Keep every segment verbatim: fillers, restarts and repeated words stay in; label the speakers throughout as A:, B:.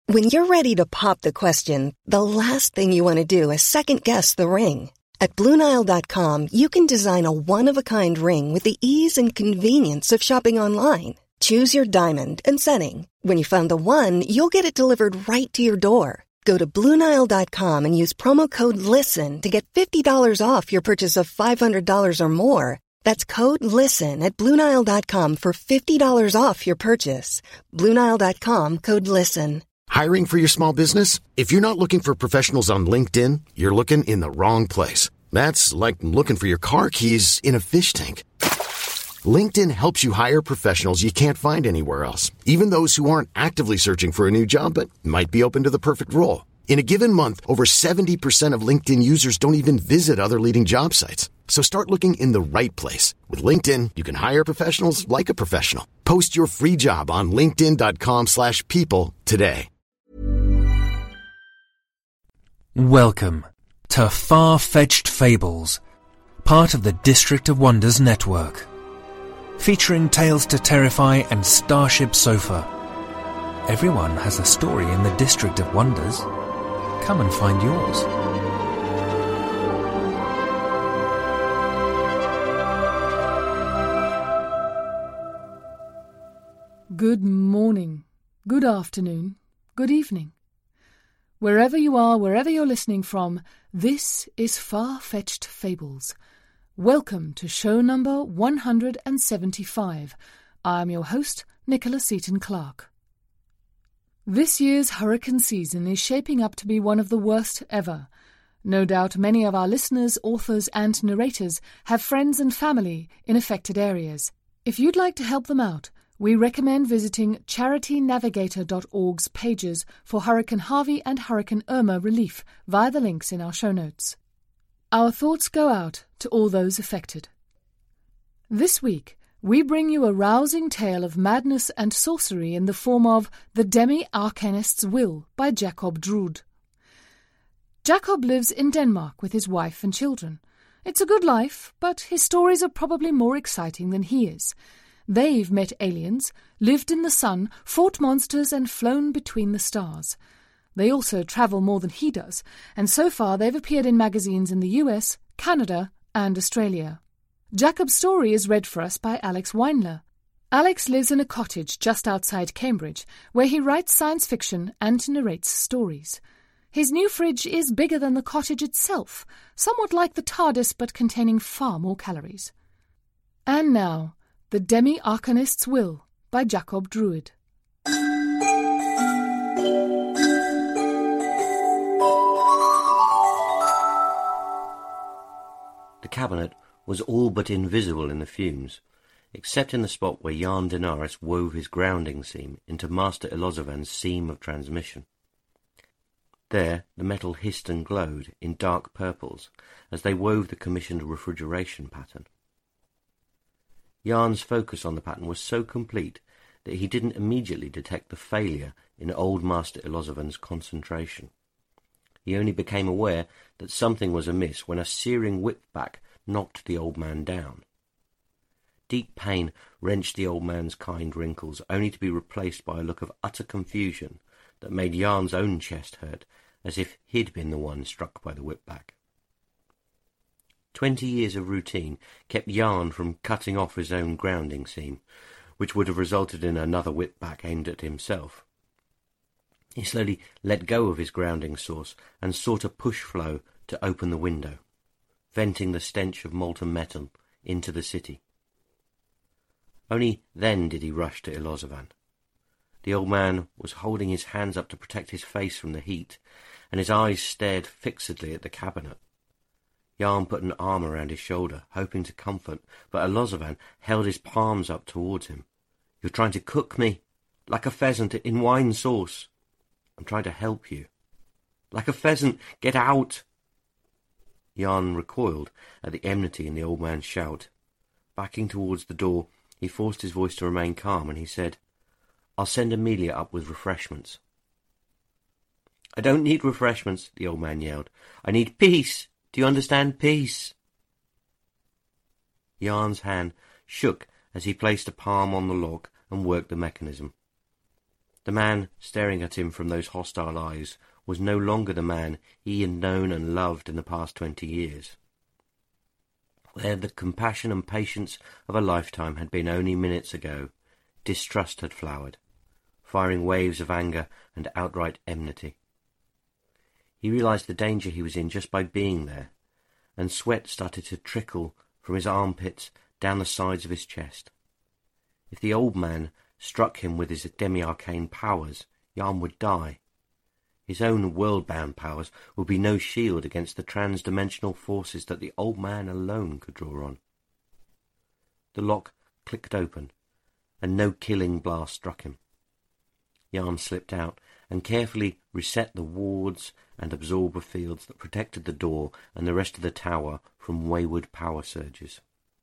A: When you're ready to pop the question, the last thing you want to do is second-guess the ring. At Blue Nile dot com, you can design a one-of-a-kind ring with the ease and convenience of shopping online. Choose your diamond and setting. When you find the one, you'll get it delivered right to your door. Go to Blue Nile dot com and use promo code LISTEN to get fifty dollars off your purchase of five hundred dollars or more. That's code LISTEN at Blue Nile dot com for fifty dollars off your purchase. Blue Nile dot com, code LISTEN.
B: Hiring for your small business? If you're not looking for professionals on LinkedIn, you're looking in the wrong place. That's like looking for your car keys in a fish tank. LinkedIn helps you hire professionals you can't find anywhere else, even those who aren't actively searching for a new job but might be open to the perfect role. In a given month, over seventy percent of LinkedIn users don't even visit other leading job sites. So start looking in the right place. With LinkedIn, you can hire professionals like a professional. Post your free job on linkedin dot com slash people today.
C: Welcome to Far-Fetched Fables, part of the District of Wonders network. Featuring Tales to Terrify and Starship Sofa. Everyone has a story in the District of Wonders. Come and find yours.
D: Good morning, good afternoon, good evening. Wherever you are, wherever you're listening from, this is Far-Fetched Fables. Welcome to show number one hundred seventy-five. I am your host, Nicholas Seaton Clark. This year's hurricane season is shaping up to be one of the worst ever. No doubt many of our listeners, authors and narrators have friends and family in affected areas. If you'd like to help them out, we recommend visiting charity navigator dot org's pages for Hurricane Harvey and Hurricane Irma relief via the links in our show notes. Our thoughts go out to all those affected. This week, we bring you a rousing tale of madness and sorcery in the form of The Demi-Arcanist's Will by Jacob Drude. Jacob lives in Denmark with his wife and children. It's a good life, but his stories are probably more exciting than he is. They've met aliens, lived in the sun, fought monsters and flown between the stars. They also travel more than he does, and so far they've appeared in magazines in the U S, Canada and Australia. Jacob's story is read for us by Alex Weinler. Alex lives in a cottage just outside Cambridge, where he writes science fiction and narrates stories. His new fridge is bigger than the cottage itself, somewhat like the TARDIS but containing far more calories. And now, The Demi-Arcanist's Will by Jacob Drude.
E: The cabinet was all but invisible in the fumes, except in the spot where Jan Denaris wove his grounding seam into Master Elozovan's seam of transmission. There the metal hissed and glowed in dark purples as they wove the commissioned refrigeration pattern. Jan's focus on the pattern was so complete that he didn't immediately detect the failure in old Master Elozovan's concentration. He only became aware that something was amiss when a searing whipback knocked the old man down. Deep pain wrenched the old man's kind wrinkles, only to be replaced by a look of utter confusion that made Jan's own chest hurt, as if he'd been the one struck by the whipback. Twenty years of routine kept Jan from cutting off his own grounding seam, which would have resulted in another whipback aimed at himself. He slowly let go of his grounding source and sought a push flow to open the window, venting the stench of molten metal into the city. Only then did he rush to Elozovan. The old man was holding his hands up to protect his face from the heat, and his eyes stared fixedly at the cabinet. Jan put an arm around his shoulder, hoping to comfort, but Elozovan held his palms up towards him. "You're trying to cook me, like a pheasant in wine sauce." "I'm trying to help you." "Like a pheasant, get out!" Jan recoiled at the enmity in the old man's shout. Backing towards the door, he forced his voice to remain calm, and he said, "I'll send Amelia up with refreshments." "I don't need refreshments," the old man yelled. "I need peace. Do you understand peace?" Jan's hand shook as he placed a palm on the lock and worked the mechanism. The man staring at him from those hostile eyes was no longer the man he had known and loved in the past twenty years. Where the compassion and patience of a lifetime had been only minutes ago, distrust had flowered, firing waves of anger and outright enmity. He realized the danger he was in just by being there, and sweat started to trickle from his armpits down the sides of his chest. If the old man struck him with his demi-arcane powers, Jan would die. His own world-bound powers would be no shield against the trans-dimensional forces that the old man alone could draw on. The lock clicked open, and no killing blast struck him. Jan slipped out and carefully reset the wards and absorber fields that protected the door and the rest of the tower from wayward power surges.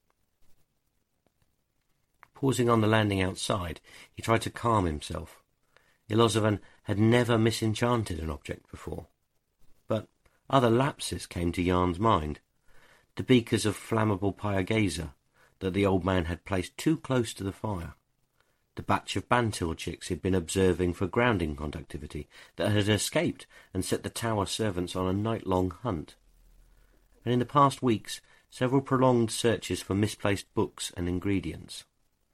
E: Pausing on the landing outside, he tried to calm himself. Ilozovan had never misenchanted an object before. But other lapses came to Jan's mind. The beakers of flammable pyagaza that the old man had placed too close to the fire. The batch of Bantil chicks he'd been observing for grounding conductivity that had escaped and set the tower servants on a night-long hunt. And in the past weeks, several prolonged searches for misplaced books and ingredients.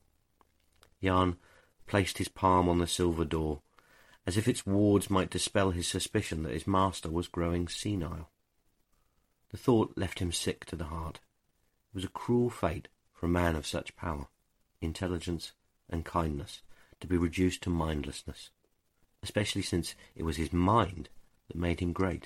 E: Jan placed his palm on the silver door, as if its wards might dispel his suspicion that his master was growing senile. The thought left him sick to the heart. It was a cruel fate for a man of such power, intelligence, and kindness to be reduced to mindlessness, especially since it was his mind that made him great.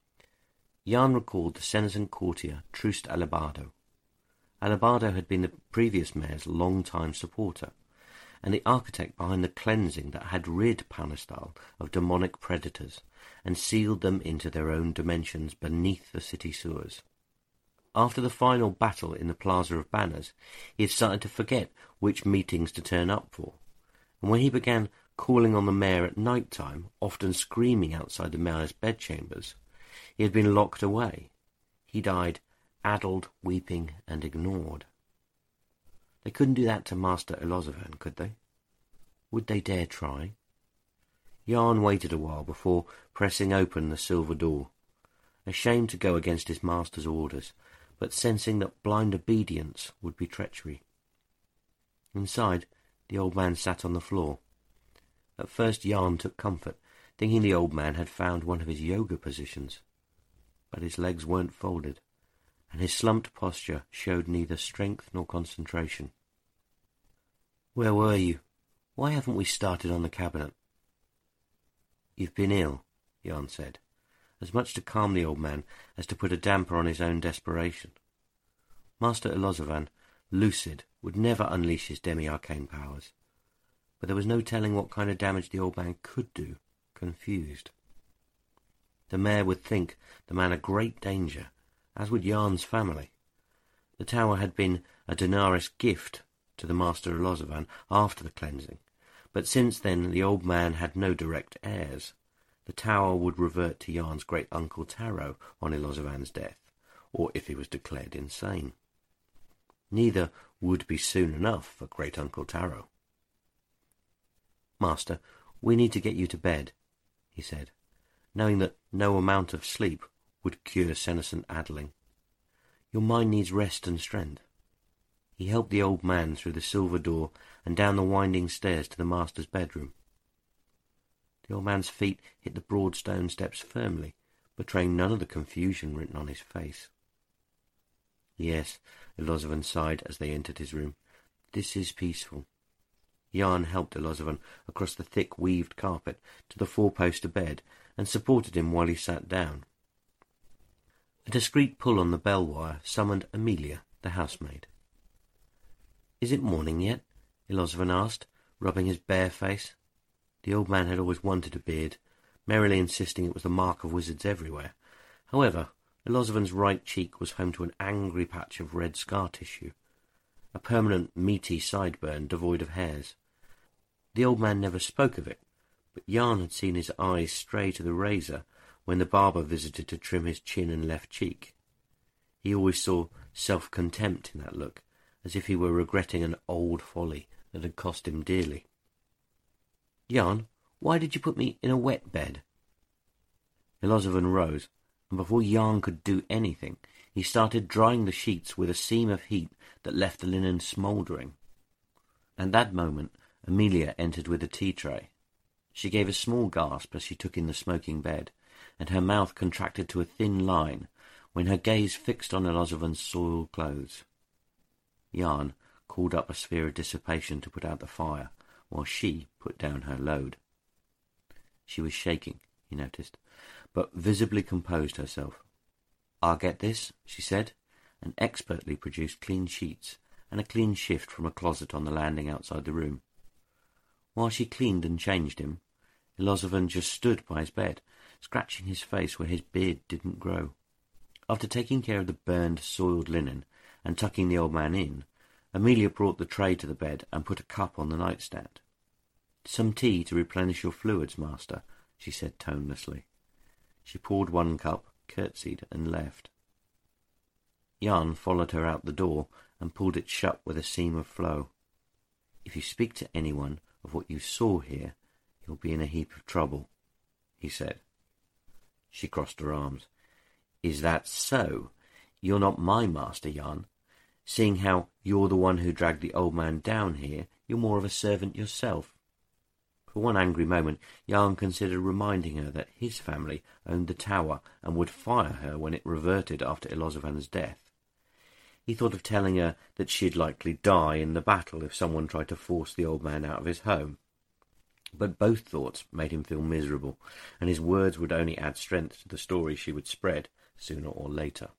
E: Jan recalled the senescent courtier Troost Alibardo. Alibardo had been the previous mayor's long-time supporter, and the architect behind the cleansing that had rid Panistal of demonic predators and sealed them into their own dimensions beneath the city sewers. After the final battle in the Plaza of Banners, he had started to forget which meetings to turn up for, and when he began calling on the mayor at night time, often screaming outside the mayor's bedchambers, he had been locked away. He died addled, weeping, and ignored. They couldn't do that to Master Ilozovan, could they? Would they dare try? Jan waited a while before pressing open the silver door, ashamed to go against his master's orders, but sensing that blind obedience would be treachery. Inside, the old man sat on the floor. At first Jan took comfort, thinking the old man had found one of his yoga positions. But his legs weren't folded, and his slumped posture showed neither strength nor concentration. "Where were you? Why haven't we started on the cabinet?" "You've been ill," Jan said, as much to calm the old man as to put a damper on his own desperation. Master Ilozovan, lucid, would never unleash his demi-arcane powers, but there was no telling what kind of damage the old man could do, confused. The mayor would think the man a great danger, as would Jan's family. The tower had been a Denaris gift to the Master Ilozovan after the cleansing, but since then the old man had no direct heirs. The tower would revert to Jan's great-uncle Taro on Ilozovan's death, or if he was declared insane. Neither would be soon enough for great-uncle Taro. "Master, we need to get you to bed," he said, knowing that no amount of sleep would cure senescent addling. "Your mind needs rest and strength." He helped the old man through the silver door and down the winding stairs to the master's bedroom. The old man's feet hit the broad stone steps firmly, betraying none of the confusion written on his face. "Yes," Ilozovan sighed as they entered his room. "This is peaceful." Jan helped Ilozovan across the thick weaved carpet to the four-poster bed and supported him while he sat down. A discreet pull on the bell wire summoned Amelia, the housemaid. "Is it morning yet?" Ilozovan asked, rubbing his bare face. The old man had always wanted a beard, merrily insisting it was the mark of wizards everywhere. However, Ilozovan's right cheek was home to an angry patch of red scar tissue, a permanent meaty sideburn devoid of hairs. The old man never spoke of it, but Jan had seen his eyes stray to the razor when the barber visited to trim his chin and left cheek. He always saw self-contempt in that look, as if he were regretting an old folly that had cost him dearly. "Jan, Why did you put me in a wet bed?" Elizabeth rose, and before Jan could do anything, he started drying the sheets with a seam of heat that left the linen smouldering. At that moment, Amelia entered with a tea tray. She gave a small gasp as she took in the smoking bed, and her mouth contracted to a thin line when her gaze fixed on Elizabeth's soiled clothes. Jan called up a sphere of dissipation to put out the fire, while she put down her load. She was shaking, he noticed, but visibly composed herself. "I'll get this," she said, and expertly produced clean sheets and a clean shift from a closet on the landing outside the room. While she cleaned and changed him, Elizabeth just stood by his bed, scratching his face where his beard didn't grow. After taking care of the burned, soiled linen and tucking the old man in, Amelia brought the tray to the bed and put a cup on the nightstand. "Some tea to replenish your fluids, master," she said tonelessly. She poured one cup, curtsied, and left. Jan followed her out the door and pulled it shut with a seam of flow. "If you speak to anyone of what you saw here, you'll be in a heap of trouble," he said. She crossed her arms. "Is that so? You're not my master, Jan. Seeing how you're the one who dragged the old man down here, you're more of a servant yourself." For one angry moment, Jan considered reminding her that his family owned the tower and would fire her when it reverted after Elizabeth's death. He thought of telling her that she'd likely die in the battle if someone tried to force the old man out of his home. But both thoughts made him feel miserable, and his words would only add strength to the story she would spread sooner or later.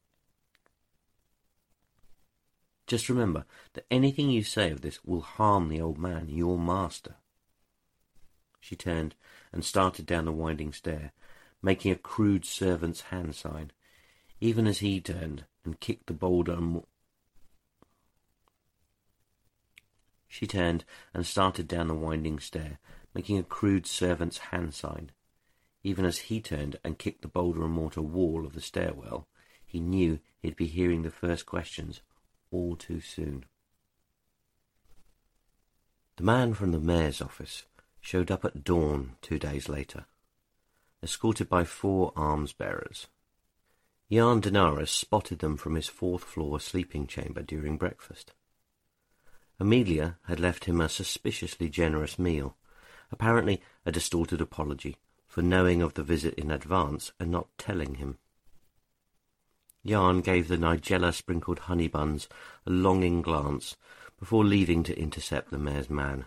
E: "Just remember that anything you say of this will harm the old man, your master." She turned and started down the winding stair, making a crude servant's hand sign, even as he turned and kicked the boulder and She turned and started down the winding stair, making a crude servant's hand sign. Even as he turned and kicked the boulder and mortar wall of the stairwell, he knew he'd be hearing the first questions all too soon. The man from the mayor's office showed up at dawn two days later, escorted by four alms-bearers. Jan Denaris spotted them from his fourth-floor sleeping chamber during breakfast. Amelia had left him a suspiciously generous meal, apparently a distorted apology for knowing of the visit in advance and not telling him. Jan gave the Nigella-sprinkled honey buns a longing glance before leaving to intercept the mayor's man.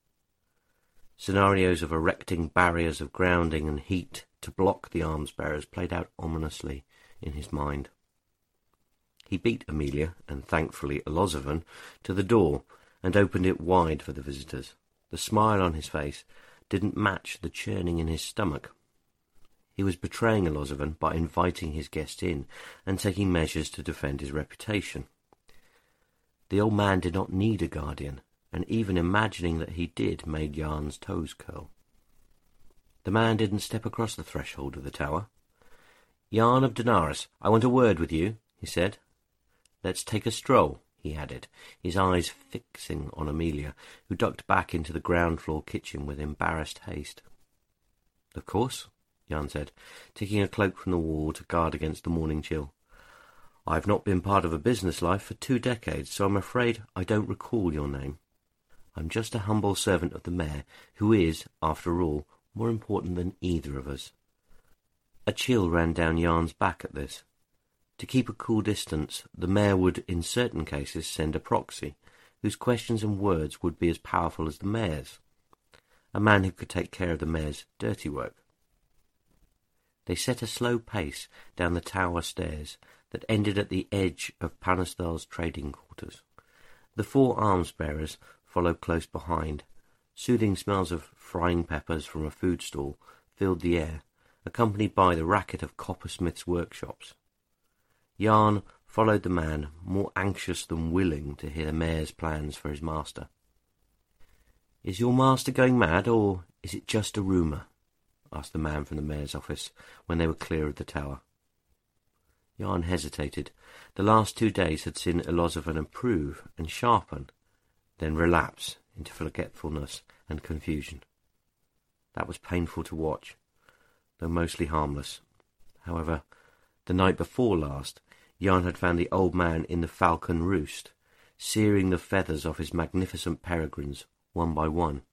E: Scenarios of erecting barriers of grounding and heat to block the alms-bearers played out ominously in his mind. He beat Amelia, and thankfully Elizabeth, to the door and opened it wide for the visitors. The smile on his face didn't match the churning in his stomach. He was betraying Elizabeth by inviting his guest in and taking measures to defend his reputation. The old man did not need a guardian, and even imagining that he did made Jan's toes curl. The man didn't step across the threshold of the tower. "Jan of Denaris, I want a word with you," he said. "Let's take a stroll," he added, his eyes fixing on Amelia, who ducked back into the ground-floor kitchen with embarrassed haste. "Of course," Jan said, taking a cloak from the wall to guard against the morning chill. "I've not been part of a business life for two decades, so I'm afraid I don't recall your name. I'm just a humble servant of the mayor, who is, after all, more important than either of us." A chill ran down Jan's back at this. To keep a cool distance, the mayor would, in certain cases, send a proxy, whose questions and words would be as powerful as the mayor's, a man who could take care of the mayor's dirty work. They set a slow pace down the tower stairs that ended at the edge of Panistal's trading quarters. The four alms-bearers followed close behind. Soothing smells of frying peppers from a food stall filled the air, accompanied by the racket of coppersmiths' workshops. Jan followed the man, more anxious than willing to hear the mayor's plans for his master. "Is your master going mad, or is it just a rumour?" asked the man from the mayor's office when they were clear of the tower. Jan hesitated. The last two days had seen Elizabeth improve and sharpen, then relapse into forgetfulness and confusion. That was painful to watch, though mostly harmless. However, the night before last, Jan had found the old man in the falcon roost, searing the feathers off his magnificent peregrines, one by one.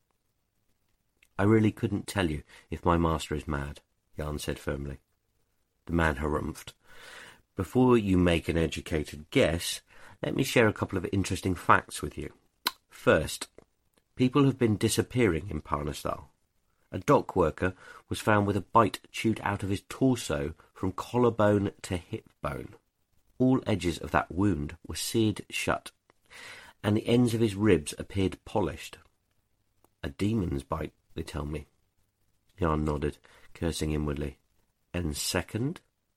E: "I really couldn't tell you if my master is mad," Jan said firmly. The man harumphed. "Before you make an educated guess, let me share a couple of interesting facts with you. First, people have been disappearing in Parnastal. A dock worker was found with a bite chewed out of his torso from collarbone to hip bone. All edges of that wound were seared shut, and the ends of his ribs appeared polished. A demon's bite, they tell me." Jan nodded, cursing inwardly. "And second?"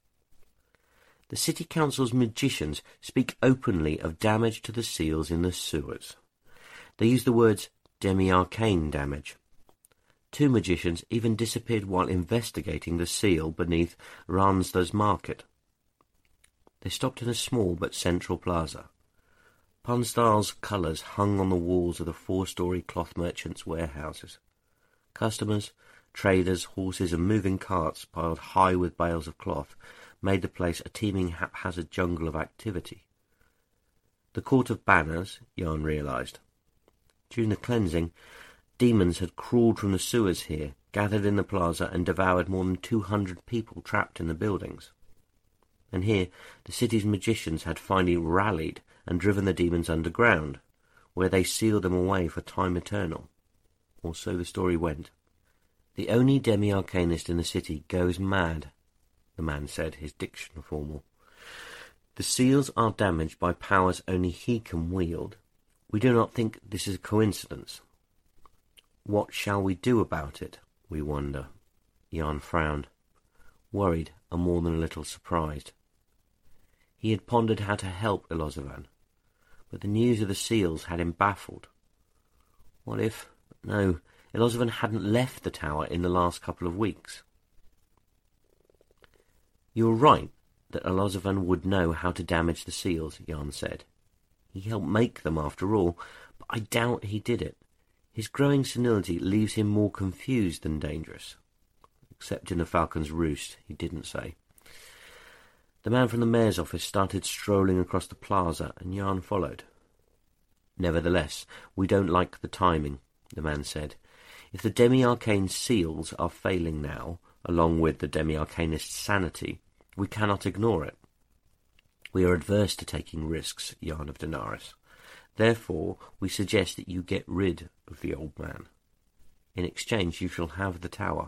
E: "The city council's magicians speak openly of damage to the seals in the sewers. They use the words demi-arcane damage. Two magicians even disappeared while investigating the seal beneath Ransda's market. They stopped in a small but central plaza. Parnastal's colours hung on the walls of the four-storey cloth merchants' warehouses. Customers, traders, horses, and moving carts piled high with bales of cloth made the place a teeming haphazard jungle of activity. The Court of Banners, Jan realised. During the cleansing, demons had crawled from the sewers here, gathered in the plaza, and devoured more than two hundred people trapped in the buildings. And here the city's magicians had finally rallied and driven the demons underground, where they sealed them away for time eternal. Or so the story went. "The only demi-arcanist in the city goes mad," the man said, his diction formal. "The seals are damaged by powers only he can wield. We do not think this is a coincidence. What shall we do about it, we wonder?" Jan frowned, worried and more than a little surprised. He had pondered how to help Elozavan, but the news of the seals had him baffled. What if... No, Elozavan hadn't left the tower in the last couple of weeks. "You're right that Elozavan would know how to damage the seals," Jan said. "He helped make them, after all, but I doubt he did it. His growing senility leaves him more confused than dangerous. Except in the falcon's roost, he didn't say." The man from the mayor's office started strolling across the plaza, and Jan followed. "Nevertheless, we don't like the timing," the man said. "If the demi-arcane seals are failing now, along with the demi-arcanist's sanity, we cannot ignore it. We are adverse to taking risks, Jan of Denaris. Therefore, we suggest that you get rid of the old man. In exchange, you shall have the tower."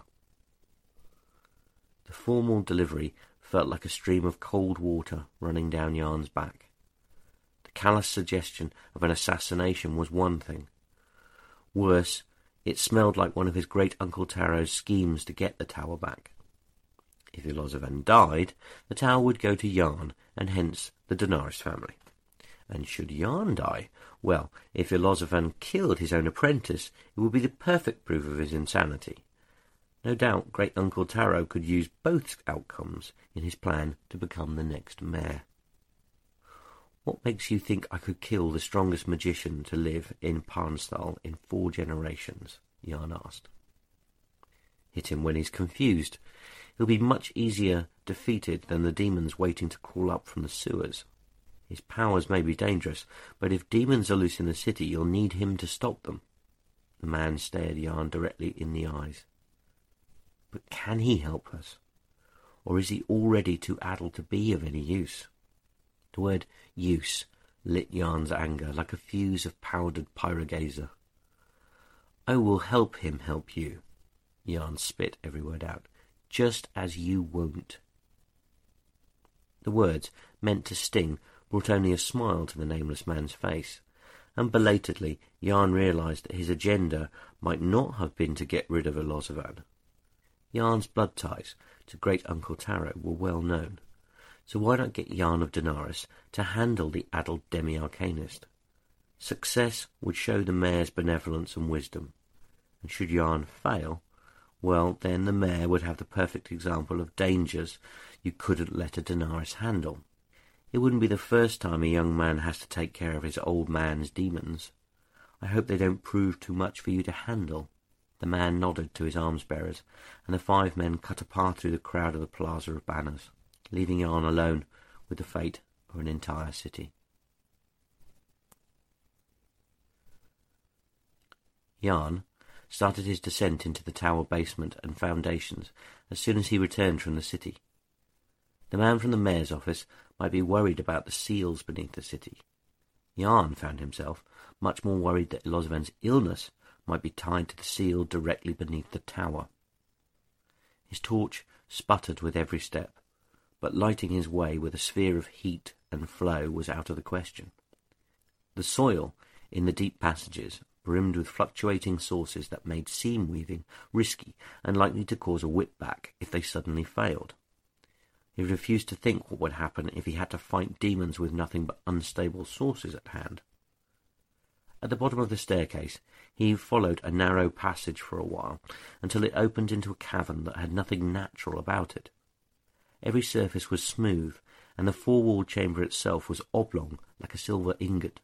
E: The formal delivery felt like a stream of cold water running down Jan's back. The callous suggestion of an assassination was one thing. Worse, it smelled like one of his great-uncle Taro's schemes to get the tower back. If Elozavan died, the tower would go to Jan, and hence the Denaris family. And should Jan die, well, if Elozavan killed his own apprentice, it would be the perfect proof of his insanity. No doubt great-uncle Taro could use both outcomes in his plan to become the next mayor. "What makes you think I could kill the strongest magician to live in Parnastal in four generations?" Jan asked. "Hit him when he's confused. He'll be much easier defeated than the demons waiting to crawl up from the sewers. His powers may be dangerous, but if demons are loose in the city, you'll need him to stop them." The man stared Jan directly in the eyes. "But can he help us? Or is he already too addled to be of any use?" The word use lit Jan's anger like a fuse of powdered pyrogazer. "I will help him help you." Jan spit every word out. "Just as you won't." The words, meant to sting, brought only a smile to the nameless man's face, and belatedly Jan realised that his agenda might not have been to get rid of Elozavan. Jan's blood ties to great-uncle Taro were well known, so why not get Jan of Denaris to handle the addled demi-arcanist? Success would show the mayor's benevolence and wisdom, and should Jan fail, well, then the mayor would have the perfect example of dangers you couldn't let a Denaris handle. It wouldn't be the first time a young man has to take care of his old man's demons. I hope they don't prove too much for you to handle. The man nodded to his arms-bearers, and the five men cut a path through the crowd of the Plaza of Banners, leaving Jan alone with the fate of an entire city. Jan started his descent into the tower basement and foundations as soon as he returned from the city. The man from the mayor's office might be worried about the seals beneath the city. Jan found himself much more worried that Ilozvan's illness might be tied to the seal directly beneath the tower. His torch sputtered with every step, but lighting his way with a sphere of heat and flow was out of the question. The soil in the deep passages brimmed with fluctuating sources that made seam weaving risky and likely to cause a whip-back if they suddenly failed. He refused to think what would happen if he had to fight demons with nothing but unstable sources at hand. At the bottom of the staircase, he followed a narrow passage for a while, until it opened into a cavern that had nothing natural about it. Every surface was smooth, and the four-walled chamber itself was oblong like a silver ingot.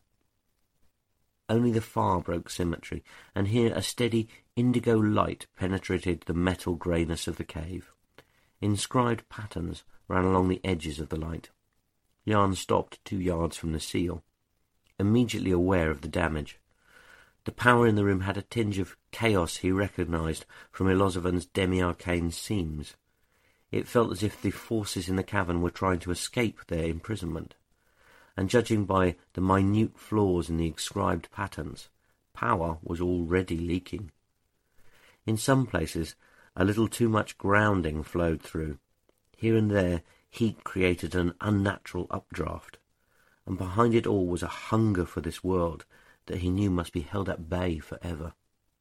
E: Only the far broke symmetry, and here a steady indigo light penetrated the metal greyness of the cave. Inscribed patterns ran along the edges of the light. Jan stopped two yards from the seal, immediately aware of the damage. The power in the room had a tinge of chaos he recognized from Ilozvan's demi-arcane seams. It felt as if the forces in the cavern were trying to escape their imprisonment, and judging by the minute flaws in the inscribed patterns, power was already leaking. In some places, a little too much grounding flowed through. Here and there, heat created an unnatural updraft, and behind it all was a hunger for this world that he knew must be held at bay forever.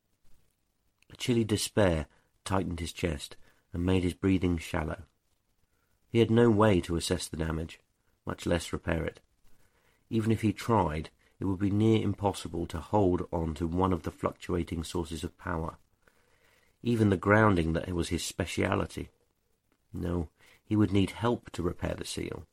E: A chilly despair tightened his chest and made his breathing shallow. He had no way to assess the damage, much less repair it. Even if he tried, it would be near impossible to hold on to one of the fluctuating sources of power, even the grounding that was his speciality. No, he would need help to repair the seal.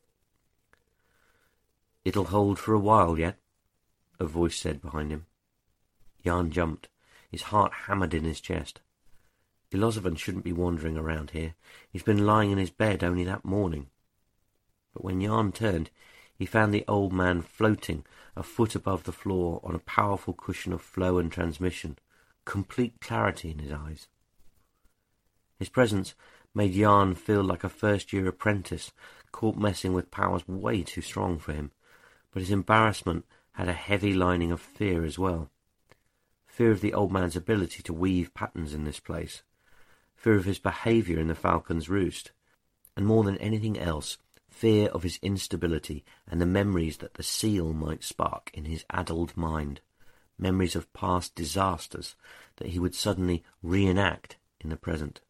E: "It'll hold for a while yet," a voice said behind him. Jan jumped. His heart hammered in his chest. Ilozvan shouldn't be wandering around here. He's been lying in his bed only that morning. But when Jan turned, he found the old man floating a foot above the floor on a powerful cushion of flow and transmission, complete clarity in his eyes. His presence made Jan feel like a first-year apprentice caught messing with powers way too strong for him, but his embarrassment had a heavy lining of fear as well. Fear of the old man's ability to weave patterns in this place, fear of his behaviour in the Falcon's Roost, and more than anything else, fear of his instability and the memories that the seal might spark in his addled mind, memories of past disasters that he would suddenly reenact in the present.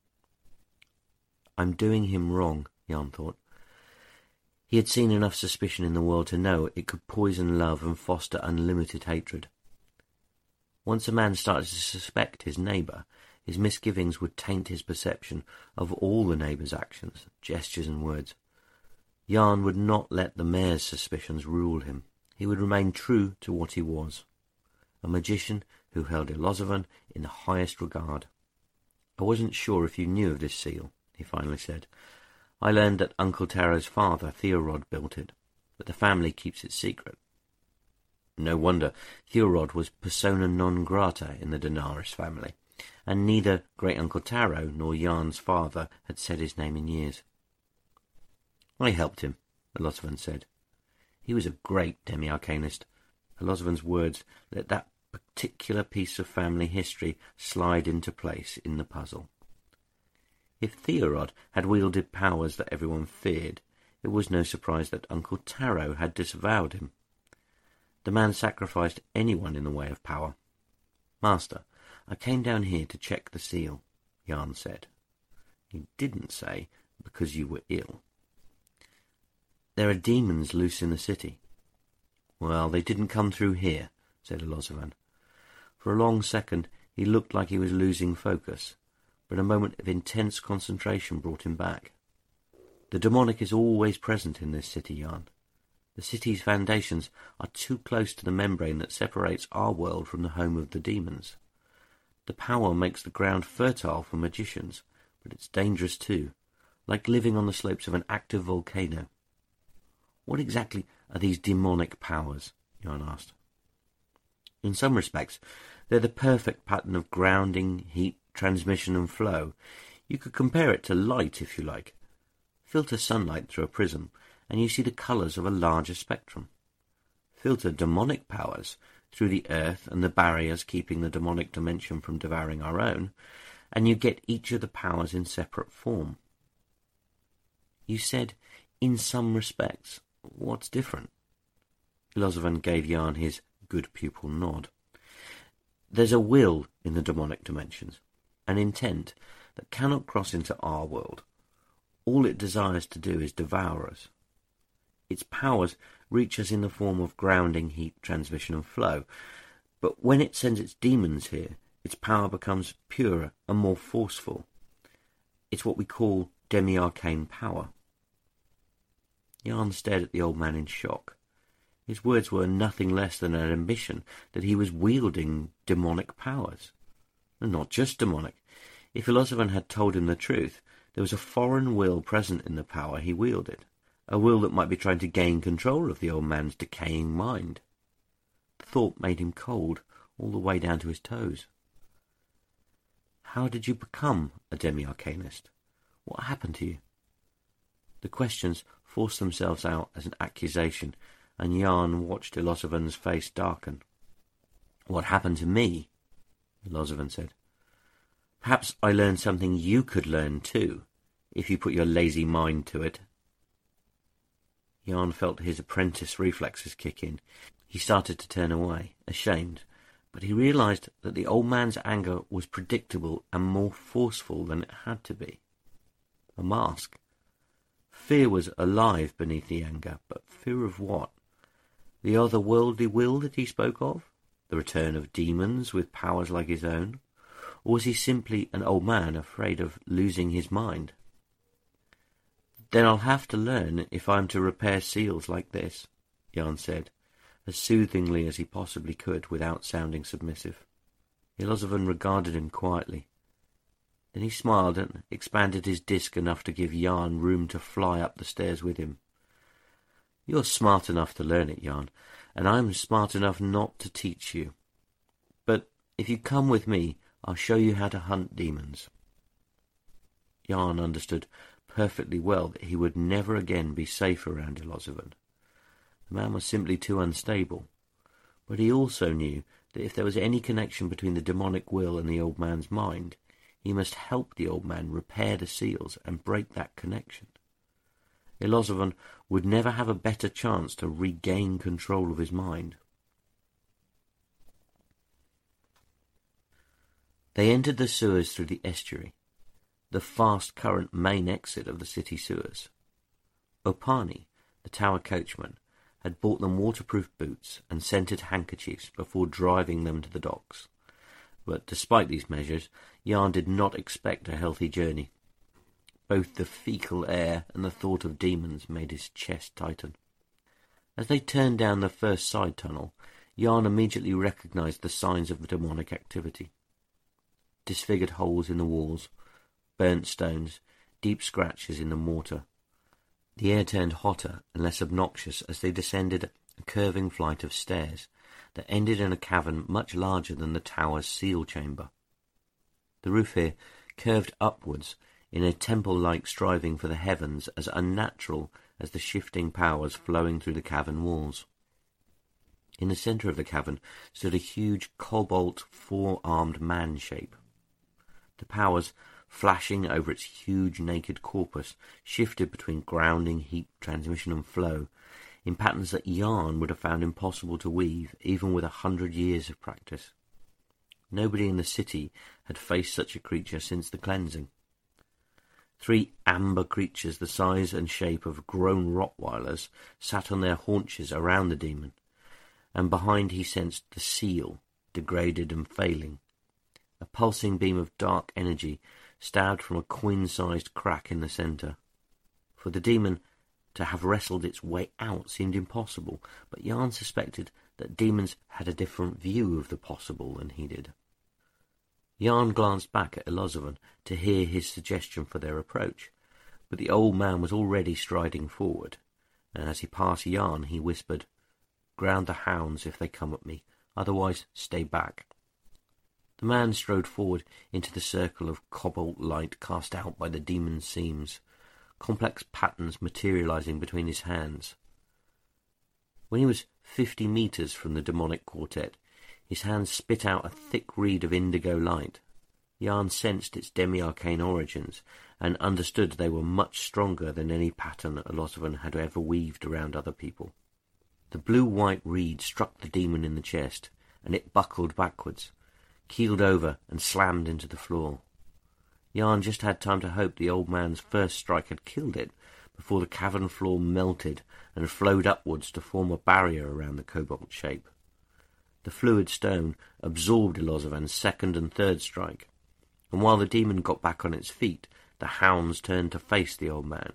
E: I'm doing him wrong, Jan thought. He had seen enough suspicion in the world to know it could poison love and foster unlimited hatred. Once a man started to suspect his neighbour, his misgivings would taint his perception of all the neighbour's actions, gestures and words. Jan would not let the mayor's suspicions rule him. He would remain true to what he was, a magician who held Ilozvan in the highest regard. I wasn't sure if you knew of this seal, he finally said. I learned that Uncle Taro's father, Theorod, built it, but the family keeps it secret. No wonder. Theorod was persona non grata in the Denaris family, and neither Great-Uncle Taro nor Jan's father had said his name in years. I helped him, Ilozvan said. He was a great demi-arcanist. Ilozvan's words let that particular piece of family history slide into place in the puzzle. If Theorod had wielded powers that everyone feared, it was no surprise that Uncle Taro had disavowed him. The man sacrificed anyone in the way of power. Master, I came down here to check the seal, Jan said. He didn't say because you were ill. There are demons loose in the city. Well, they didn't come through here, said Ilozvan. For a long second he looked like he was losing focus, but a moment of intense concentration brought him back. The demonic is always present in this city, Jan. The city's foundations are too close to the membrane that separates our world from the home of the demons. The power makes the ground fertile for magicians, but it's dangerous too, like living on the slopes of an active volcano. What exactly are these demonic powers? Jan asked. In some respects, they're the perfect pattern of grounding, heat, transmission and flow. You could compare it to light, if you like. Filter sunlight through a prism, and you see the colours of a larger spectrum. Filter demonic powers through the earth and the barriers keeping the demonic dimension from devouring our own, and you get each of the powers in separate form. You said, in some respects. What's different? Ilozovan gave Jan his good pupil nod. There's a will in the demonic dimensions, an intent that cannot cross into our world. All it desires to do is devour us. Its powers reach us in the form of grounding, heat, transmission and flow, but when it sends its demons here, its power becomes purer and more forceful. It's what we call demi-arcane power. Jan stared at the old man in shock. His words were nothing less than an admission that he was wielding demonic powers. And not just demonic. If Ilozovan had told him the truth, there was a foreign will present in the power he wielded, a will that might be trying to gain control of the old man's decaying mind. The thought made him cold, all the way down to his toes. How did you become a demi-arcanist? What happened to you? The questions forced themselves out as an accusation, and Jan watched Ilozovan's face darken. What happened to me? Ilozovan said. Perhaps I learned something you could learn too, if you put your lazy mind to it. Jan felt his apprentice reflexes kick in. He started to turn away, ashamed, but he realized that the old man's anger was predictable and more forceful than it had to be. A mask. Fear was alive beneath the anger, but fear of what? The otherworldly will that he spoke of? The return of demons with powers like his own? Or was he simply an old man afraid of losing his mind? Then I'll have to learn if I'm to repair seals like this, Jan said, as soothingly as he possibly could without sounding submissive. Ilozovan regarded him quietly. Then he smiled and expanded his disc enough to give Jan room to fly up the stairs with him. You're smart enough to learn it, Jan, and I'm smart enough not to teach you. But if you come with me, I'll show you how to hunt demons. Jan understood perfectly well that he would never again be safe around Ilozovan. The man was simply too unstable. But he also knew that if there was any connection between the demonic will and the old man's mind, he must help the old man repair the seals and break that connection. Ilozovan would never have a better chance to regain control of his mind. They entered the sewers through the estuary, the fast current main exit of the city sewers. Opani, the tower coachman, had bought them waterproof boots and scented handkerchiefs before driving them to the docks. But despite these measures, Jan did not expect a healthy journey. Both the fecal air and the thought of demons made his chest tighten. As they turned down the first side tunnel, Jan immediately recognized the signs of the demonic activity. Disfigured holes in the walls, burnt stones, deep scratches in the mortar. The air turned hotter and less obnoxious as they descended a curving flight of stairs that ended in a cavern much larger than the tower's seal chamber. The roof here curved upwards in a temple-like striving for the heavens as unnatural as the shifting powers flowing through the cavern walls. In the centre of the cavern stood a huge cobalt four-armed man shape. The powers, flashing over its huge naked corpus, shifted between grounding, heat, transmission and flow, in patterns that Jan would have found impossible to weave even with a hundred years of practice. Nobody in the city had faced such a creature since the cleansing. Three amber creatures the size and shape of grown Rottweilers sat on their haunches around the demon, and behind he sensed the seal, degraded and failing. A pulsing beam of dark energy stabbed from a coin-sized crack in the centre. For the demon to have wrestled its way out seemed impossible, but Jan suspected that demons had a different view of the possible than he did. Jan glanced back at Elosavan to hear his suggestion for their approach, but the old man was already striding forward, and as he passed Jan he whispered, "Ground the hounds if they come at me, otherwise stay back." The man strode forward into the circle of cobalt light cast out by the demon's seams, complex patterns materializing between his hands. When he was fifty metres from the demonic quartet, his hands spit out a thick reed of indigo light. Jan sensed its demi-arcane origins, and understood they were much stronger than any pattern Elosavan had ever weaved around other people. The blue-white reed struck the demon in the chest, and it buckled backwards, keeled over and slammed into the floor. Jan just had time to hope the old man's first strike had killed it, before the cavern floor melted and flowed upwards to form a barrier around the cobalt shape. The fluid stone absorbed Elosavan's second and third strike, and while the demon got back on its feet, the hounds turned to face the old man.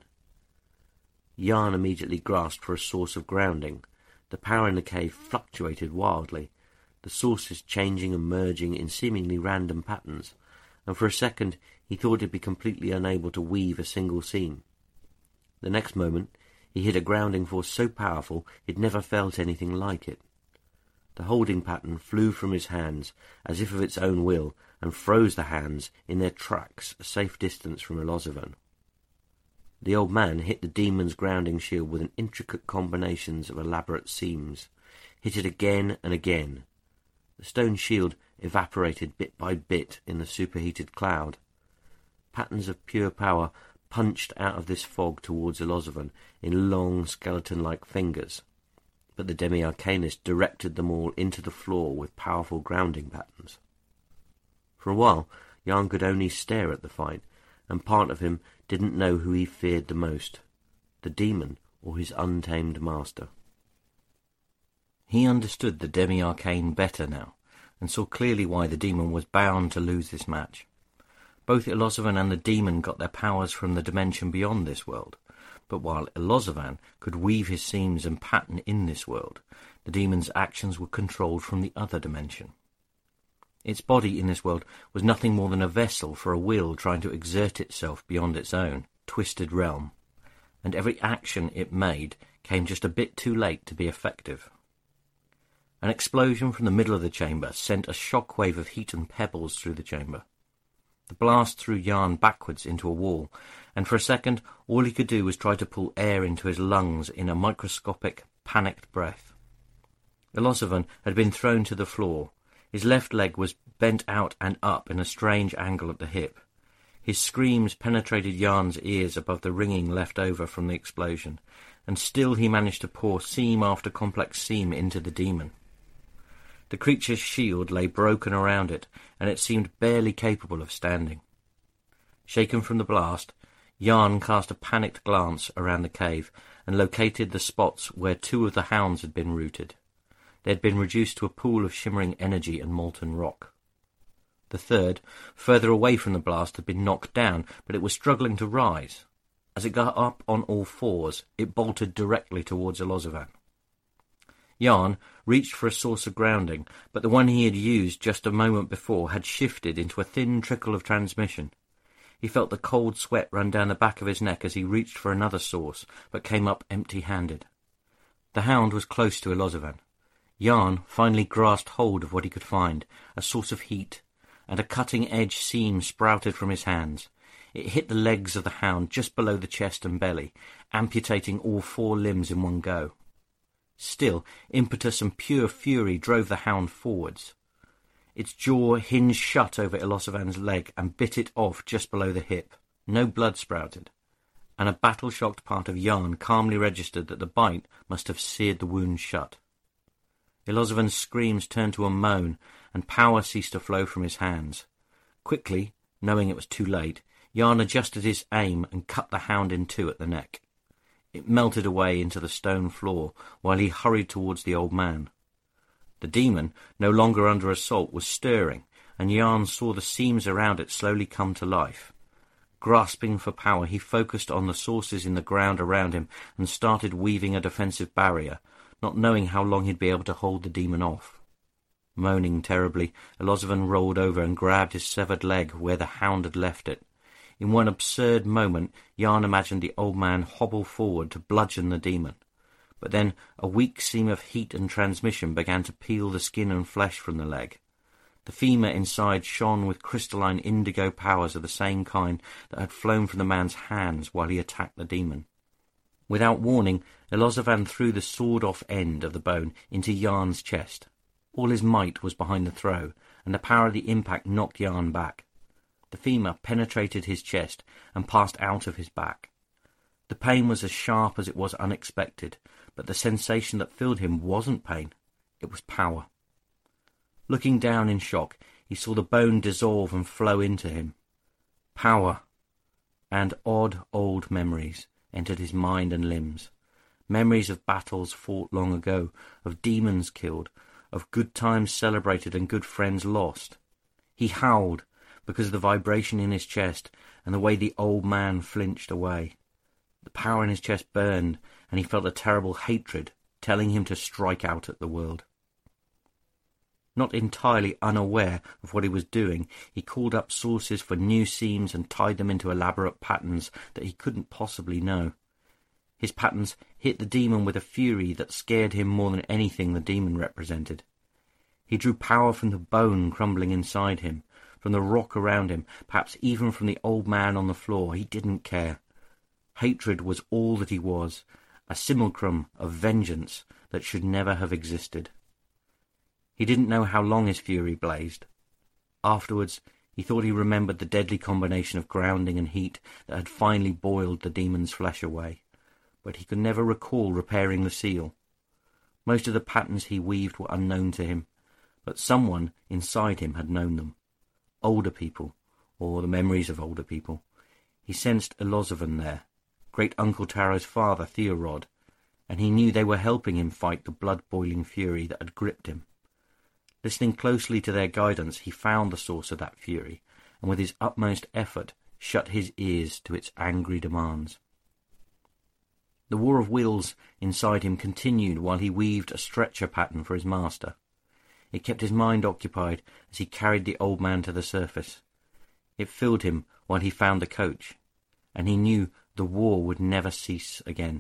E: Jan immediately grasped for a source of grounding. The power in the cave fluctuated wildly, the sources changing and merging in seemingly random patterns, and for a second he thought he'd be completely unable to weave a single seam. The next moment he hit a grounding force so powerful he'd never felt anything like it. The holding pattern flew from his hands as if of its own will, and froze the hands in their tracks a safe distance from Elosavan. The old man hit the demon's grounding shield with an intricate combinations of elaborate seams, hit it again and again. The stone shield evaporated bit by bit in the superheated cloud. Patterns of pure power punched out of this fog towards Elosavan in long skeleton-like fingers, but the demi-arcanist directed them all into the floor with powerful grounding patterns. For a while Jan could only stare at the fight, and part of him didn't know who he feared the most, the demon or his untamed master. He understood the demi-arcane better now, and saw clearly why the demon was bound to lose this match. Both Elosavan and the demon got their powers from the dimension beyond this world, but while Elosavan could weave his seams and pattern in this world, the demon's actions were controlled from the other dimension. Its body in this world was nothing more than a vessel for a will trying to exert itself beyond its own twisted realm, and every action it made came just a bit too late to be effective. An explosion from the middle of the chamber sent a shock wave of heat and pebbles through the chamber. The blast threw Jan backwards into a wall, and for a second all he could do was try to pull air into his lungs in a microscopic, panicked breath. Elosavan had been thrown to the floor. His left leg was bent out and up in a strange angle at the hip. His screams penetrated Jan's ears above the ringing left over from the explosion, and still he managed to pour seam after complex seam into the demon. The creature's shield lay broken around it, and it seemed barely capable of standing. Shaken from the blast, Jan cast a panicked glance around the cave and located the spots where two of the hounds had been rooted. They had been reduced to a pool of shimmering energy and molten rock. The third, further away from the blast, had been knocked down, but it was struggling to rise. As it got up on all fours, it bolted directly towards Elosavan. Jan reached for a source of grounding, but the one he had used just a moment before had shifted into a thin trickle of transmission. He felt the cold sweat run down the back of his neck as he reached for another source, but came up empty-handed. The hound was close to Elosavan. Jan finally grasped hold of what he could find, a source of heat, and a cutting-edge seam sprouted from his hands. It hit the legs of the hound just below the chest and belly, amputating all four limbs in one go. Still, impetus and pure fury drove the hound forwards. Its jaw hinged shut over Elosavan's leg and bit it off just below the hip. No blood sprouted, and a battle-shocked part of Jan calmly registered that the bite must have seared the wound shut. Elosavan's screams turned to a moan, and power ceased to flow from his hands. Quickly, knowing it was too late, Jan adjusted his aim and cut the hound in two at the neck. It melted away into the stone floor while he hurried towards the old man. The demon, no longer under assault, was stirring, and Jan saw the seams around it slowly come to life. Grasping for power, he focused on the sources in the ground around him and started weaving a defensive barrier, not knowing how long he'd be able to hold the demon off. Moaning terribly, Elozvan rolled over and grabbed his severed leg where the hound had left it. In one absurd moment, Jan imagined the old man hobble forward to bludgeon the demon. But then a weak seam of heat and transmission began to peel the skin and flesh from the leg. The femur inside shone with crystalline indigo powers of the same kind that had flown from the man's hands while he attacked the demon. Without warning, Elozvan threw the sawed-off end of the bone into Jan's chest. All his might was behind the throw, and the power of the impact knocked Jan back. The femur penetrated his chest and passed out of his back. The pain was as sharp as it was unexpected, but the sensation that filled him wasn't pain, it was power. Looking down in shock, he saw the bone dissolve and flow into him. Power and odd old memories entered his mind and limbs. Memories of battles fought long ago, of demons killed, of good times celebrated and good friends lost. He howled because of the vibration in his chest and the way the old man flinched away. The power in his chest burned, and he felt a terrible hatred telling him to strike out at the world. Not entirely unaware of what he was doing, he called up sources for new seams and tied them into elaborate patterns that he couldn't possibly know. His patterns hit the demon with a fury that scared him more than anything the demon represented. He drew power from the bone crumbling inside him, from the rock around him, perhaps even from the old man on the floor. He didn't care. Hatred was all that he was, a simulacrum of vengeance that should never have existed. He didn't know how long his fury blazed. Afterwards, he thought he remembered the deadly combination of grounding and heat that had finally boiled the demon's flesh away, but he could never recall repairing the seal. Most of the patterns he weaved were unknown to him, but someone inside him had known them. Older people, or the memories of older people. He sensed Elozvan there, great Uncle Taro's father, Theorod, and he knew they were helping him fight the blood-boiling fury that had gripped him. Listening closely to their guidance, he found the source of that fury, and with his utmost effort shut his ears to its angry demands. The war of wills inside him continued while he weaved a stretcher pattern for his master. It kept his mind occupied as he carried the old man to the surface. It filled him while he found the coach, and he knew the war would never cease again.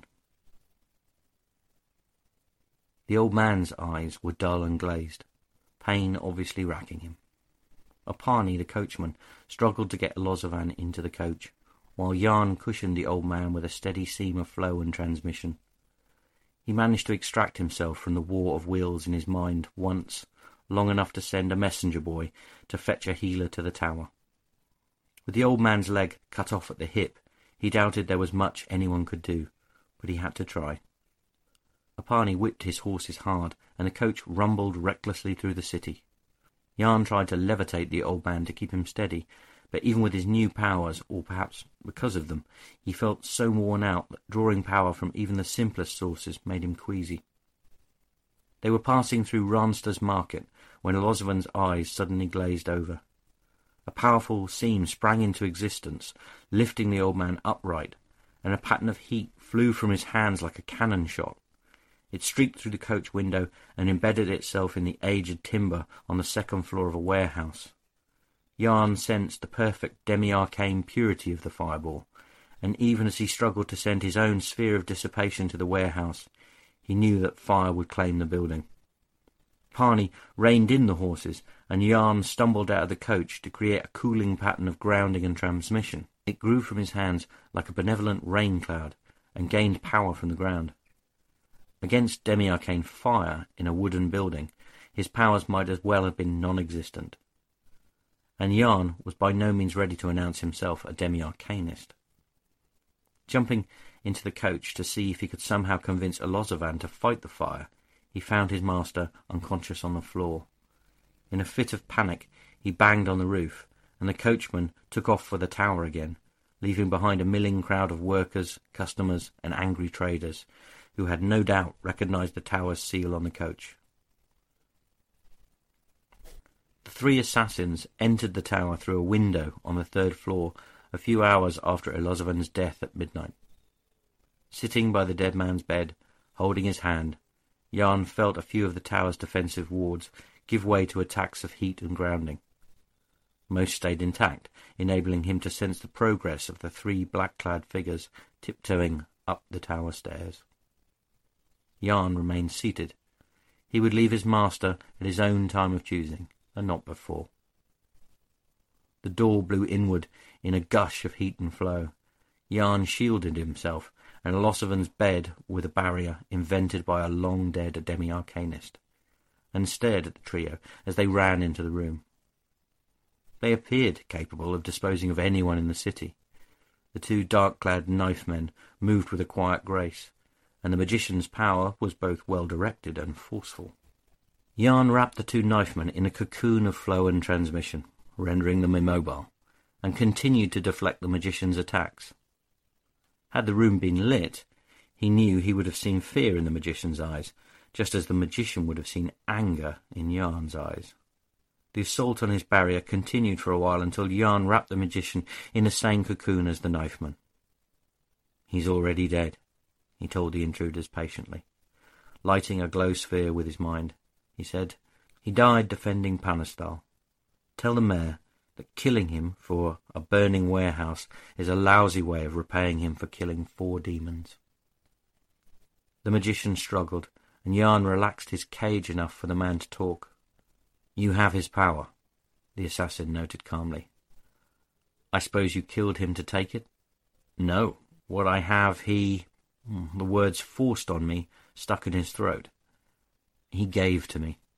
E: The old man's eyes were dull and glazed, pain obviously racking him. Apani, the coachman, struggled to get Elozvan into the coach, while Jan cushioned the old man with a steady seam of flow and transmission. He managed to extract himself from the war of wills in his mind once, long enough to send a messenger boy to fetch a healer to the tower. With the old man's leg cut off at the hip, he doubted there was much anyone could do, but he had to try. Apani whipped his horses hard, and the coach rumbled recklessly through the city. Jan tried to levitate the old man to keep him steady, but even with his new powers, or perhaps because of them, he felt so worn out that drawing power from even the simplest sources made him queasy. They were passing through Ransta's market when Elozvan's eyes suddenly glazed over. A powerful seam sprang into existence, lifting the old man upright, and a pattern of heat flew from his hands like a cannon shot. It streaked through the coach window and embedded itself in the aged timber on the second floor of a warehouse. Jan sensed the perfect demi-arcane purity of the fireball, and even as he struggled to send his own sphere of dissipation to the warehouse, he knew that fire would claim the building. Pani reined in the horses, and Jan stumbled out of the coach to create a cooling pattern of grounding and transmission. It grew from his hands like a benevolent rain cloud, and gained power from the ground. Against demi-arcane fire in a wooden building, his powers might as well have been non-existent. And Jan was by no means ready to announce himself a demi-arcanist. Jumping into the coach to see if he could somehow convince Elozvan to fight the fire, he found his master unconscious on the floor. In a fit of panic, he banged on the roof, and the coachman took off for the tower again, leaving behind a milling crowd of workers, customers, and angry traders, who had no doubt recognised the tower's seal on the coach. The three assassins entered the tower through a window on the third floor a few hours after Elozvan's death at midnight. Sitting by the dead man's bed, holding his hand, Jan felt a few of the tower's defensive wards give way to attacks of heat and grounding. Most stayed intact, enabling him to sense the progress of the three black-clad figures tiptoeing up the tower stairs. Jan remained seated. He would leave his master at his own time of choosing, and not before. The door blew inward in a gush of heat and flow. Jan shielded himself, and Losovan's bed with a barrier invented by a long-dead demi-arcanist, and stared at the trio as they ran into the room. They appeared capable of disposing of anyone in the city. The two dark-clad knife-men moved with a quiet grace, and the magician's power was both well-directed and forceful. Jan wrapped the two knife-men in a cocoon of flow and transmission, rendering them immobile, and continued to deflect the magician's attacks. Had the room been lit, he knew he would have seen fear in the magician's eyes, just as the magician would have seen anger in Jan's eyes. The assault on his barrier continued for a while until Jan wrapped the magician in the same cocoon as the knifeman. "He's already dead," he told the intruders patiently. Lighting a glow sphere with his mind, he said, "He died defending Panistal. Tell the mayor that killing him for a burning warehouse is a lousy way of repaying him for killing four demons." The magician struggled, and Jan relaxed his cage enough for the man to talk. "You have his power," the assassin noted calmly. "I suppose you killed him to take it?" "No. What I have, he—" the words forced on me, stuck in his throat. "He gave to me."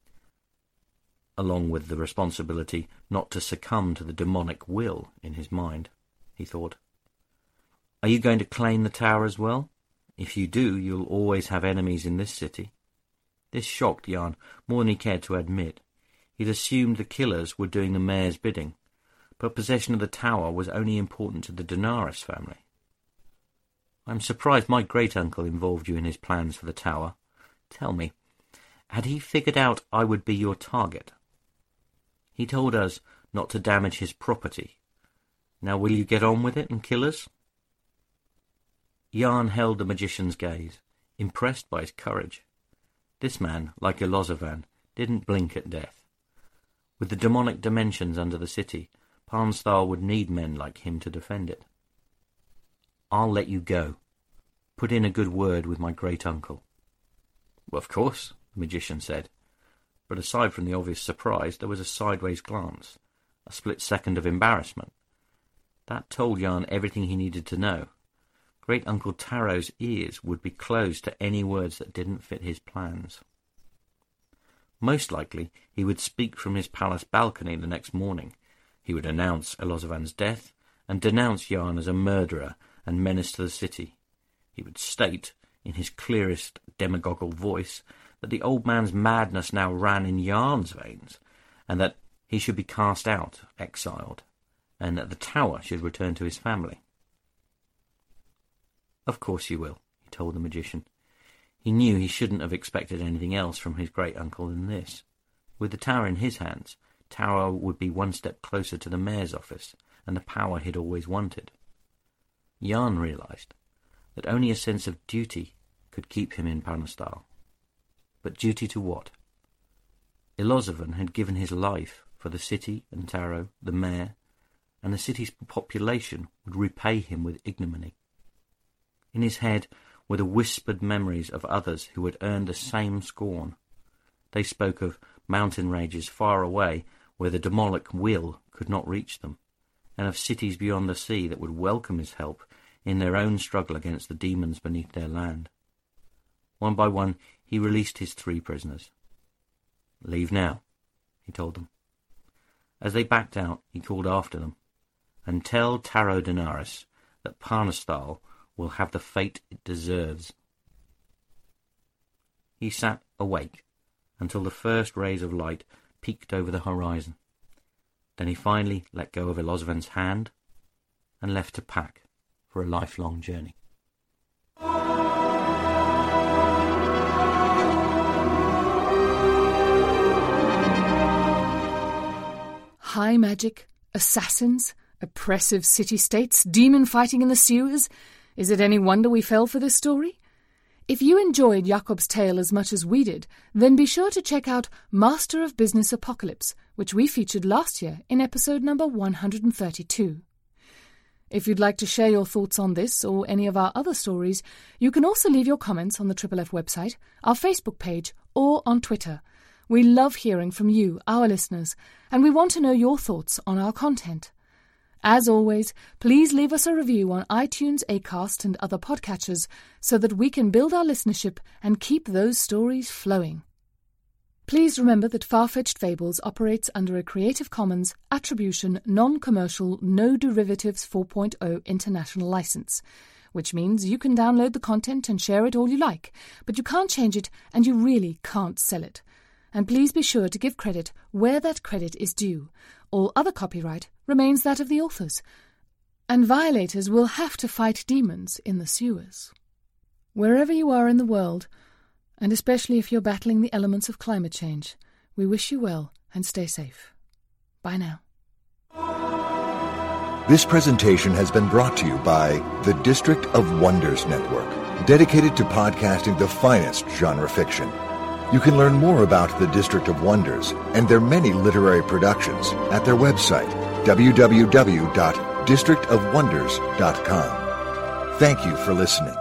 E: Along with the responsibility not to succumb to the demonic will in his mind, he thought. "Are you going to claim the tower as well? If you do, you'll always have enemies in this city." This shocked Jan more than he cared to admit. He'd assumed the killers were doing the mayor's bidding, but possession of the tower was only important to the Denaris family. "I'm surprised my great-uncle involved you in his plans for the tower. Tell me, had he figured out I would be your target? He told us not to damage his property. Now will you get on with it and kill us?" Jan held the magician's gaze, impressed by his courage. This man, like Ilozovan, didn't blink at death. With the demonic dimensions under the city, Panistal would need men like him to defend it. "I'll let you go. Put in a good word with my great-uncle." "Well, of course," the magician said. But aside from the obvious surprise, there was a sideways glance, a split second of embarrassment. That told Jan everything he needed to know. Great-uncle Taro's ears would be closed to any words that didn't fit his plans. Most likely, he would speak from his palace balcony the next morning. He would announce Ilozovan's death and denounce Jan as a murderer and menace to the city. He would state, in his clearest demagogal voice, that the old man's madness now ran in Jan's veins, and that he should be cast out, exiled, and that the tower should return to his family. "Of course you will," he told the magician. He knew he shouldn't have expected anything else from his great-uncle than this. With the tower in his hands, Taro would be one step closer to the mayor's office, and the power he'd always wanted. Jan realized that only a sense of duty could keep him in Panistal. But duty to what? Ilozovan had given his life for the city and Taro, the mayor, and the city's population would repay him with ignominy. In his head were the whispered memories of others who had earned the same scorn. They spoke of mountain ranges far away where the demonic will could not reach them, and of cities beyond the sea that would welcome his help in their own struggle against the demons beneath their land. One by one he released his three prisoners. "Leave now," he told them. As they backed out, he called after them, "And tell Taro Denaris that Panistal will have the fate it deserves." He sat awake until the first rays of light peeked over the horizon. Then he finally let go of Ilozovan's hand and left to pack for a lifelong journey.
D: High magic, assassins, oppressive city-states, demon fighting in the sewers. Is it any wonder we fell for this story? If you enjoyed Jakob's tale as much as we did, then be sure to check out Master of Business Apocalypse, which we featured last year in episode number one hundred thirty-two. If you'd like to share your thoughts on this or any of our other stories, you can also leave your comments on the Triple F website, our Facebook page, or on Twitter. We love hearing from you, our listeners, and we want to know your thoughts on our content. As always, please leave us a review on iTunes, Acast, and other podcatchers so that we can build our listenership and keep those stories flowing. Please remember that Far-Fetched Fables operates under a Creative Commons Attribution Non-Commercial No Derivatives four point oh International License, which means you can download the content and share it all you like, but you can't change it and you really can't sell it. And please be sure to give credit where that credit is due. All other copyright remains that of the authors, and violators will have to fight demons in the sewers. Wherever you are in the world, and especially if you're battling the elements of climate change, we wish you well and stay safe. Bye now.
F: This presentation has been brought to you by the District of Wonders Network, dedicated to podcasting the finest genre fiction. You can learn more about the District of Wonders and their many literary productions at their website, w w w dot district of wonders dot com. Thank you for listening.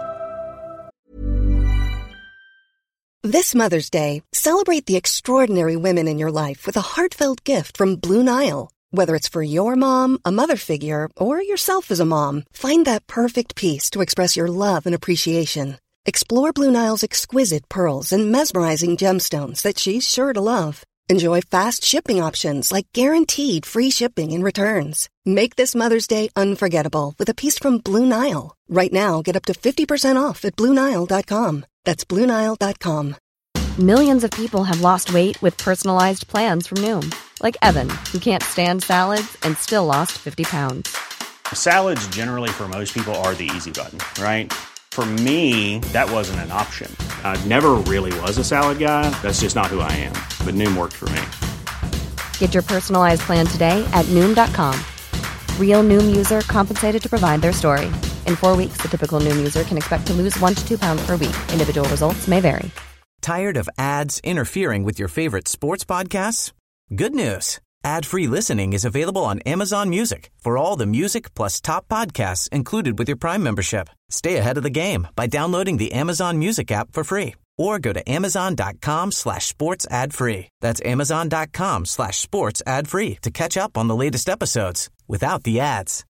A: This Mother's Day, celebrate the extraordinary women in your life with a heartfelt gift from Blue Nile. Whether it's for your mom, a mother figure, or yourself as a mom, find that perfect piece to express your love and appreciation. Explore Blue Nile's exquisite pearls and mesmerizing gemstones that she's sure to love. Enjoy fast shipping options like guaranteed free shipping and returns. Make this Mother's Day unforgettable with a piece from Blue Nile. Right now, get up to fifty percent off at blue nile dot com. That's blue nile dot com.
G: Millions of people have lost weight with personalized plans from Noom. Like Evan, who can't stand salads and still lost fifty pounds.
H: Salads generally for most people are the easy button, right? For me, that wasn't an option. I never really was a salad guy. That's just not who I am. But Noom worked for me.
G: Get your personalized plan today at Noom dot com. Real Noom user compensated to provide their story. In four weeks, the typical Noom user can expect to lose one to two pounds per week. Individual results may vary.
I: Tired of ads interfering with your favorite sports podcasts? Good news. Ad-free listening is available on Amazon Music for all the music plus top podcasts included with your Prime membership. Stay ahead of the game by downloading the Amazon Music app for free or go to amazon.com slash sports ad free. That's amazon.com slash sports ad free to catch up on the latest episodes without the ads.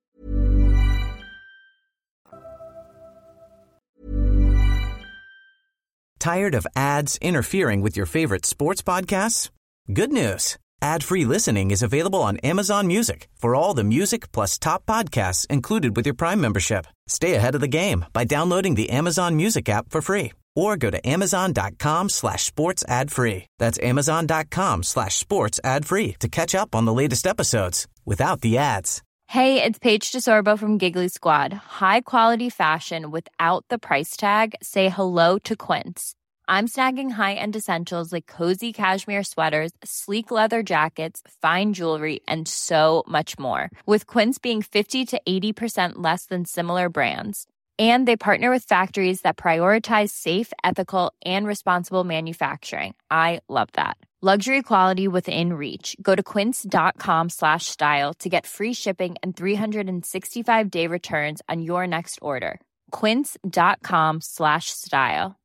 I: Tired of ads interfering with your favorite sports podcasts? Good news. Ad-free listening is available on Amazon Music for all the music plus top podcasts included with your Prime membership. Stay ahead of the game by downloading the Amazon Music app for free or go to amazon.com slash sports ad free. That's amazon.com slash sports ad free to catch up on the latest episodes without the ads.
J: Hey, it's Paige DeSorbo from Giggly Squad. High quality fashion without the price tag. Say hello to Quince. I'm snagging high-end essentials like cozy cashmere sweaters, sleek leather jackets, fine jewelry, and so much more. With Quince being fifty to eighty percent less than similar brands. And they partner with factories that prioritize safe, ethical, and responsible manufacturing. I love that. Luxury quality within reach. Go to quince.com slash style to get free shipping and three sixty-five day returns on your next order. Quince.com slash style.